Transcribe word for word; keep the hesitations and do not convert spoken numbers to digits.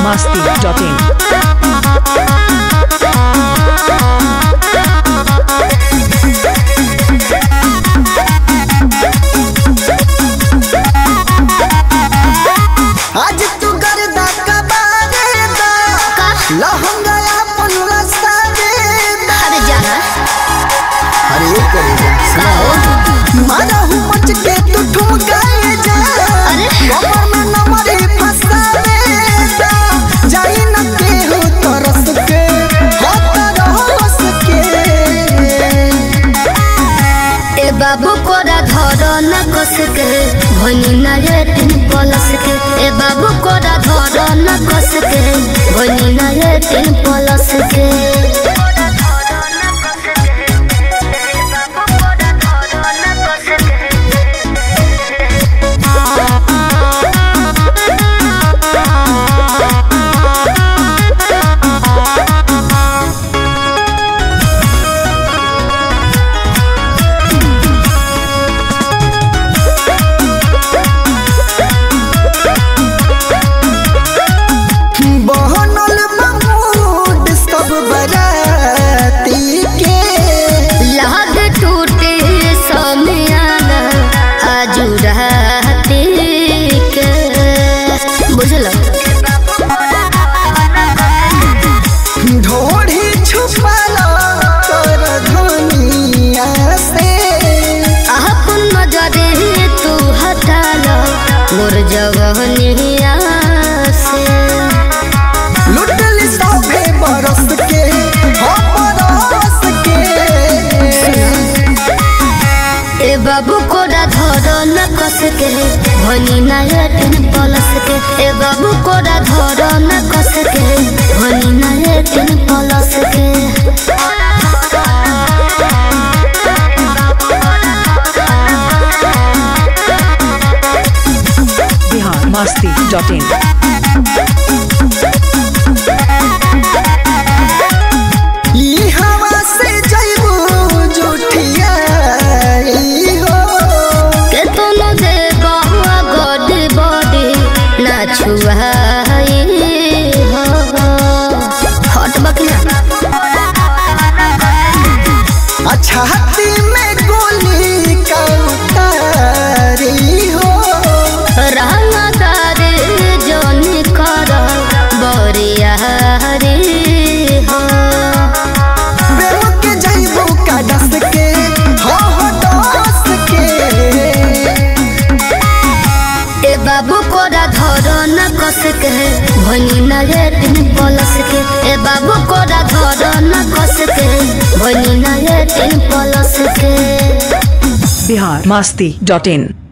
masti dot in. आज तू गर्दा कबारे दा लहंगा अपन रस्ता दे दा। अरे जाना अरे ये करेगा सुनो मारा हूँ मच के तू ठुमकाए जा। अरे कमर में नमरे फंसा दे दा। जाई न के हो तरस के हो तरस के। ए बाबू कोरा धर न कस के भनी न रे तीन पलस के। ए बाबू कोरा धर न कस के भनी न रे तीन पलस के। बहनल महमूद सब बराती के लाग टूटे समियाना आजू रहती के। बुझल ढोढ़ी छुपाला कर धनिया से। अपन नजरे तू हटाला मोर जवनिया से। लुटली सभे बरस के हो बरस के। ए बाबू कोरा धर न कस के भनी न रे तीन पलस के। ए बाबू कोरा धर न कस के भनी न रे तीन पलस के। Bihar masti dot in. ई हवा से जइबू जुठिया ई हो। के तुम दे बहुआ गोदी बॉडी ना छुआई हो। हट बकना अच्छा हाथी में गोली का उतारी हो। रंगदार जोन कर बरिया रे हो। बेरो के जइबू का डस के हो हो डस के। ए बाबू कोरा धर न कस के भनी न रे तीन पलस के। ए बाबू कोरा धर न कस के भनी न रे तीन पलस के। Bihar masti dot in.